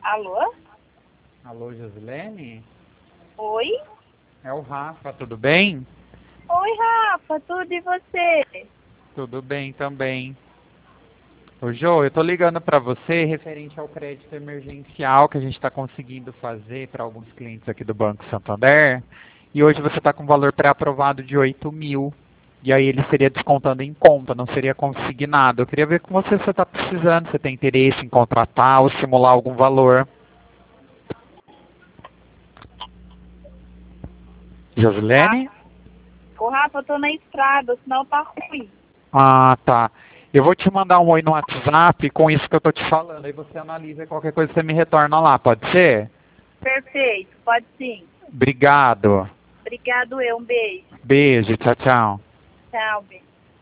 Alô? Alô, Josilene? Oi? É o Rafa, tudo bem? Oi, Rafa, tudo e você? Tudo bem também. Ô, Jô, eu tô ligando para você referente ao crédito emergencial que a gente está conseguindo fazer para alguns clientes aqui do Banco Santander. E hoje você está com valor pré-aprovado de 8.000. E aí ele seria descontando em conta, não seria consignado. Eu queria ver com você se você está precisando, se tem interesse em contratar ou simular algum valor. Josilene? Ô, Rafa, eu tô na estrada, o sinal tá ruim. Ah, tá. Eu vou te mandar um oi no WhatsApp com isso que eu tô te falando. Aí você analisa e qualquer coisa você me retorna lá, pode ser? Perfeito, pode sim. Obrigado. Obrigado, um beijo. Beijo, tchau, tchau. Tchau, beijo.